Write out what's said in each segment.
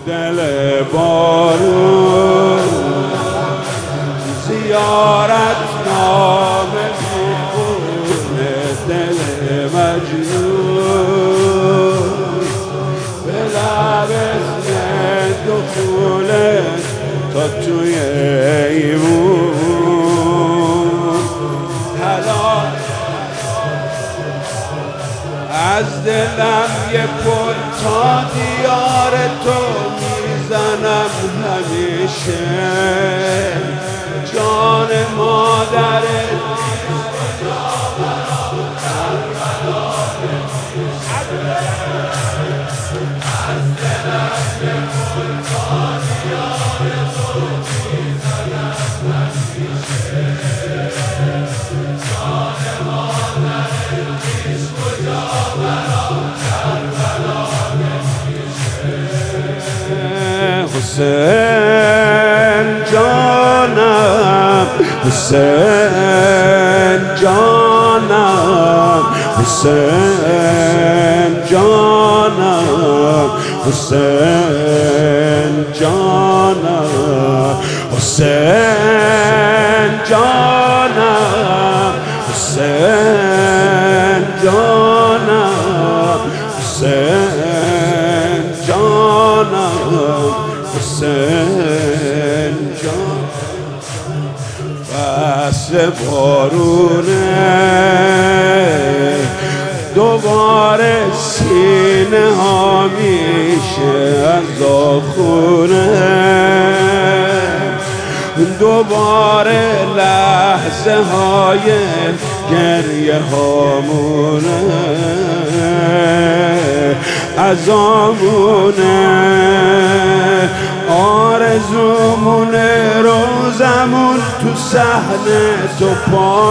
دل بارون زیارت نامه میخونه دل مجنون به لب دخوله تا توی ایمون حلال از دلم یه پل تا دیار تو میزنم همیشه جان مادرت حسین جانم حسین جانم حسین جانم حسین جانم حسین جانم حسین جانم حسین جانم حسین جان فصل بارونه دوباره سینه ها میشه از آخونه دوباره لحظه های گریه هامونه از آمونه آرزومونه روزمون تو صحنه تو پا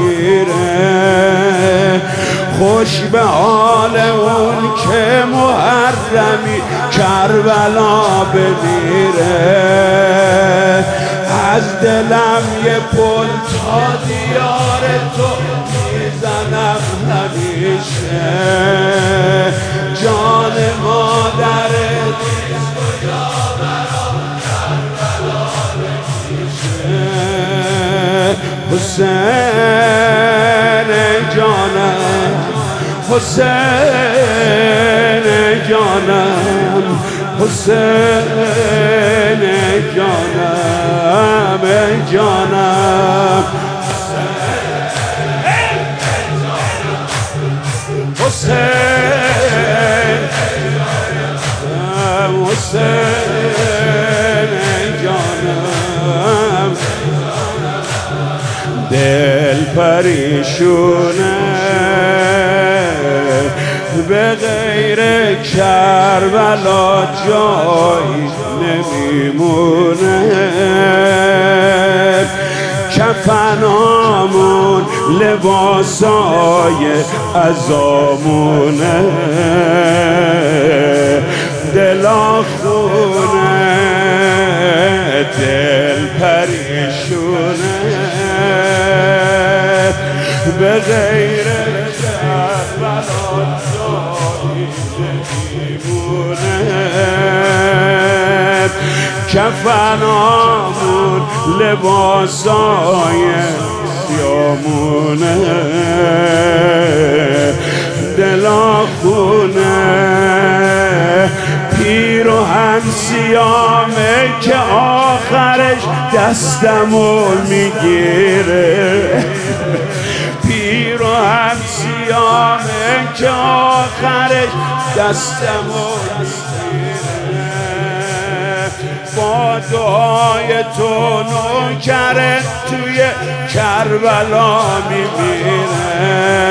بگیره خوش به حال اون که محرمی کربلا بمیره از دلم یه پل تا دیار تو میزنم همیشه جان مادرت حسین جانم حسین جانم حسین جانم جانم حسین حسین جانم دل پریشونه به غیر کربلا جایی نمیمونه کفنامون لباسای عزامونه دلاخونه دل پریشونه به غیر کربلا جایی نمیمونه کفنامون لباسای سیامونه دلاخونه پیراهن سیامه که آخرش دستمو میگیره پیراهن سیامه که آخرش دستمو میگیره با دعای تو نوکرت توی کربلا میمیره